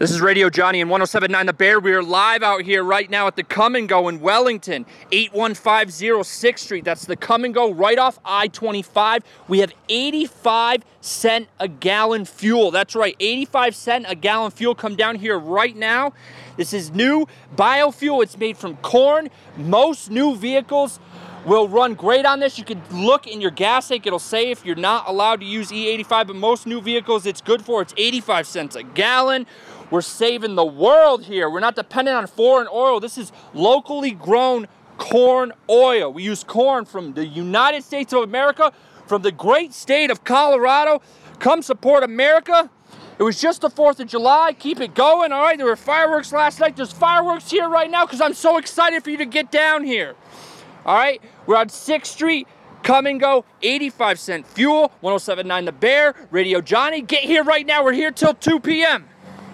This is Radio Johnny and 107.9 The Bear. We are live out here right now at the Come and Go in Wellington, 8150 6th Street. That's the Come and Go right off I-25. We have 85 cent a gallon fuel. That's right, 85 cent a gallon fuel. Come down here right now. This is new biofuel. It's made from corn. Most new vehicles will run great on this. You can look in your gas tank. It'll say if you're not allowed to use E85, but most new vehicles it's good for. It's 85 cents a gallon. We're saving the world here. We're not dependent on foreign oil. This is locally grown corn oil. We use corn from the United States of America, from the great state of Colorado. Come support America. It was just the 4th of July. Keep it going, all right? There were fireworks last night. There's fireworks here right now because I'm so excited for you to get down here. All right? We're on 6th Street. Come and Go, 85 cent fuel, 107.9 The Bear, Radio Johnny. Get here right now. We're here till 2 p.m.